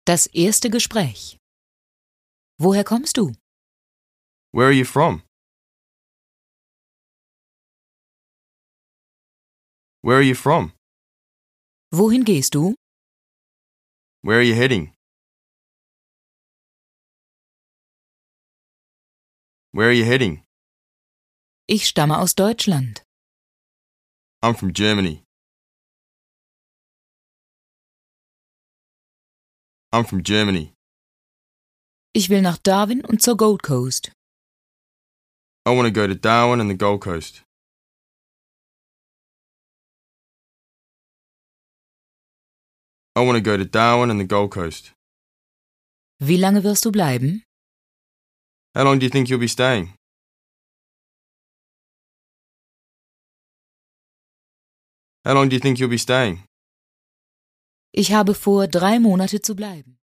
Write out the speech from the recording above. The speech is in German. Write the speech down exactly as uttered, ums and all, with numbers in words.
Das erste Gespräch. Woher kommst du? Where are you from? Where are you from? Wohin gehst du? Where are you heading? Where are you heading? Ich stamme aus Deutschland. I'm from Germany. I'm from Germany. Ich will nach Darwin und zur Gold Coast. I want to go to Darwin and the Gold Coast. I want to go to Darwin and the Gold Coast. Wie lange wirst du bleiben? How long do you think you'll be staying? How long do you think you'll be staying? Ich habe vor, drei Monate zu bleiben.